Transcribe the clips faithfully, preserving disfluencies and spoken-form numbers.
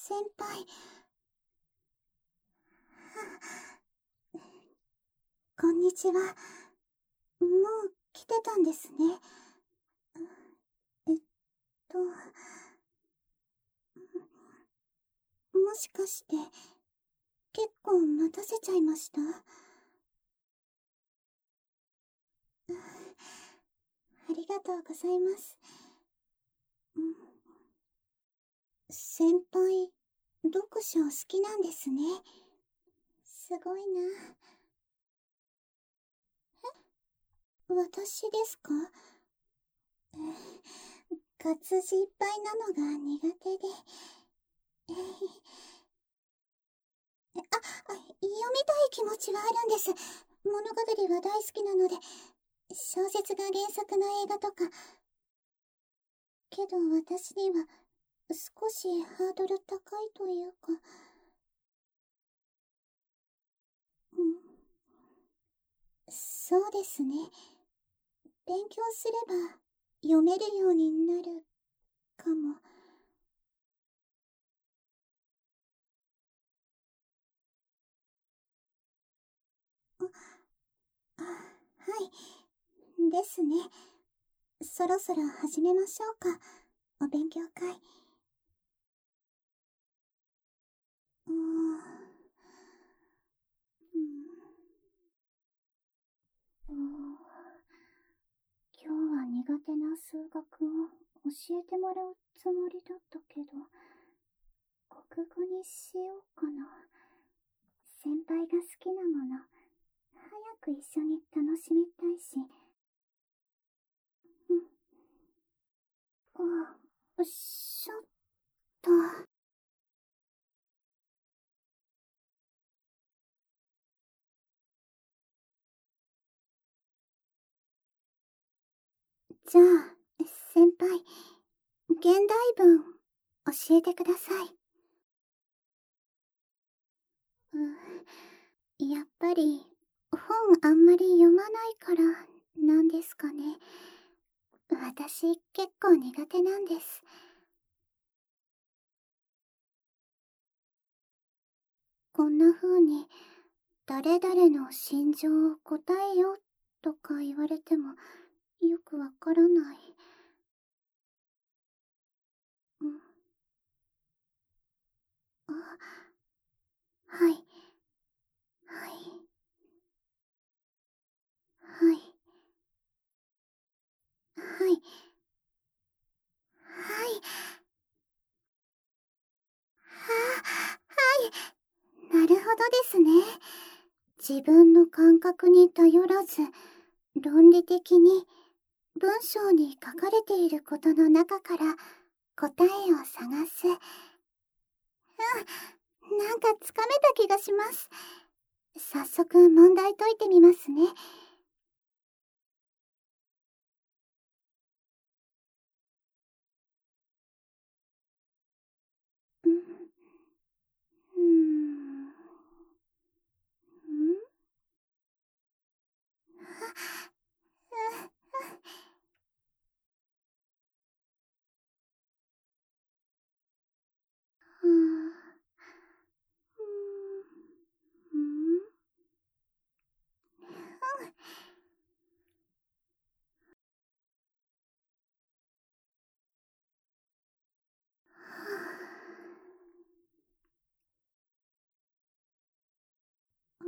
先輩。こんにちは。もう来てたんですね。えっと、もしかして、結構待たせちゃいました？ありがとうございます。先輩、読書好きなんですね。すごいな。え、私ですか？活字いっぱいなのが苦手で。えあ、あ、読みたい気持ちはあるんです。物語は大好きなので、小説が原作の映画とか。けど私には少しハードル高いというか。うん、そうですね。勉強すれば読めるようになるかも。あ、あ、はい。ですね。そろそろ始めましょうか。お勉強会。うーん。うん。今日は苦手な数学を教えてもらうつもりだったけど、国語にしようかな。先輩が好きなもの、早く一緒に楽しみたいし。うん。あ、ちょっと。じゃあ、先輩、現代文教えてください。うん、やっぱり本あんまり読まないからなんですかね。私結構苦手なんです。こんな風に誰々の心情を答えよとか言われてもよくわからない。うん。あ、はい。はい。はい。はい。はい。は、はい。なるほどですね。自分の感覚に頼らず、論理的に文章に書かれていることの中から答えを探す。うん、なんかつかめた気がします。早速問題解いてみますね。うん。うーん。ん？あ、う、うん。うん。うん。うん。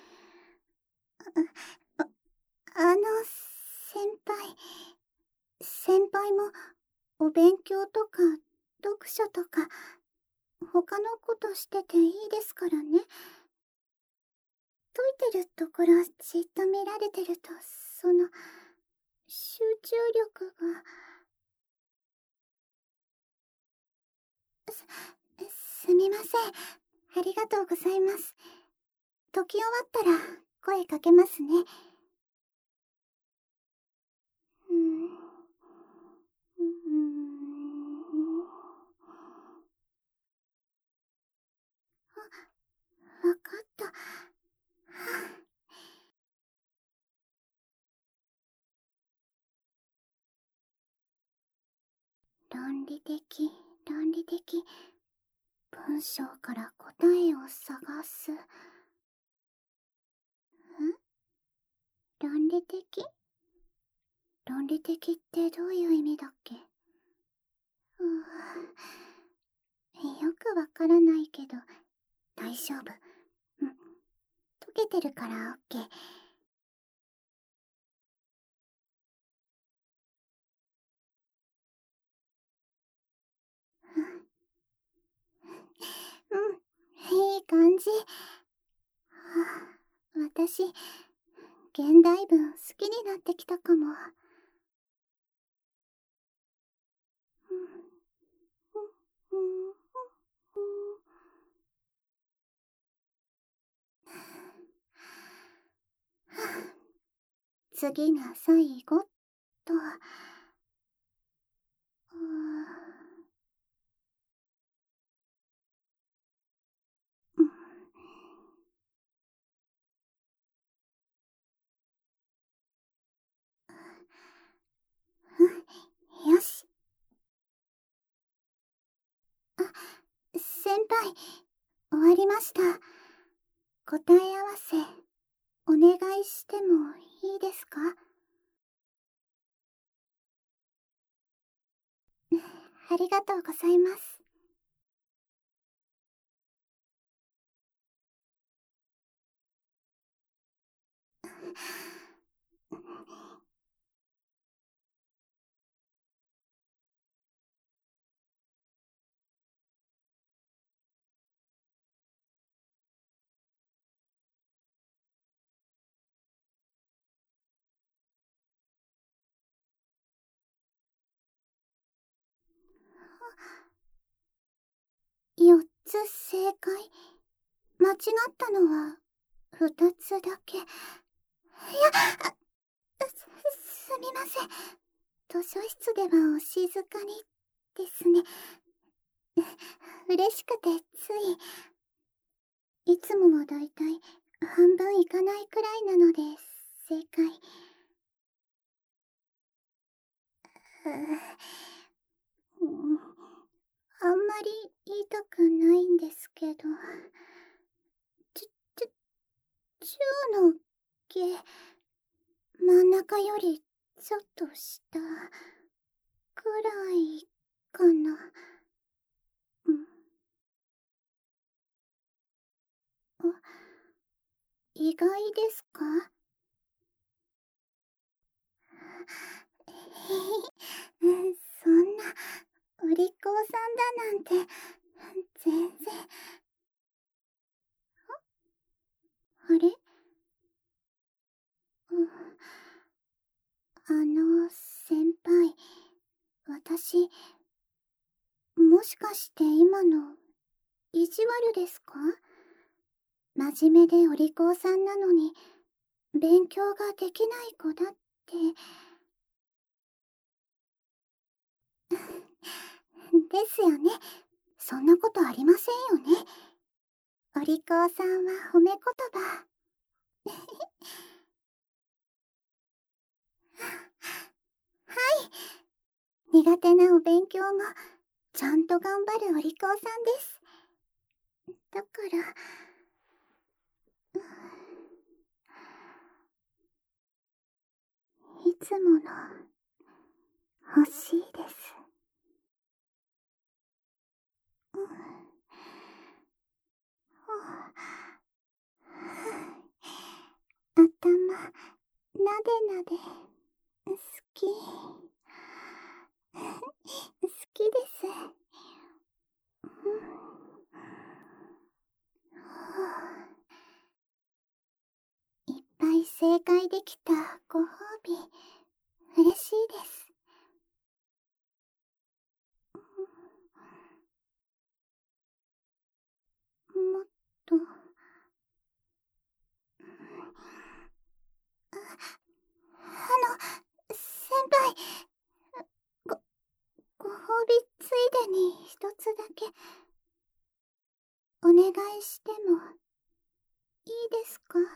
あ、あ、あの、先輩。先輩もお勉強とか読書とか他のことしてていいですからね。解いてるところじっと見られてると、その、集中力が。す、すみません。ありがとうございます。解き終わったら声かけますね。うーん。うーん。あ、わかった。はあ、論理的、論理的。 文章から答えを探す。ん？論理的？論理的ってどういう意味だっけ？うーよくわからないけど、大丈夫。うん。解けてるからオッケー。うん、いい感じ。はあ、私、現代文好きになってきたかも。うん、うん、うん、うん。次が最後と。うん、よし。あ、先輩、終わりました。答え合わせ、お願いしてもいいですか？ありがとうございます。よっつ正解。間違ったのはふたつだけ。いや、す、すみません。図書室ではお静かにですね。嬉しくてつい。いつもはだいたい半分いかないくらいなので正解。う、うん、あんまり言いたくないんですけど、ち、ち、中の下、真ん中よりちょっと下くらいかな。うん。あ、意外ですか？へへ、そんな、お利口さんだなんて、全然。あれ？うん。あの、先輩、私、もしかして今の、意地悪ですか？真面目でお利口さんなのに、勉強ができない子だって。ですよね。そんなことありませんよね。お利口さんは褒め言葉。はい。苦手なお勉強も、ちゃんと頑張るお利口さんです。だから、いつもの、欲しいです。うん。頭、なでなで、好き。好きです。うん。いっぱい正解できたご褒美、嬉しいです。もっと、あ、あの、先輩、ご、ご褒美ついでに一つだけ、お願いしても、いいですか？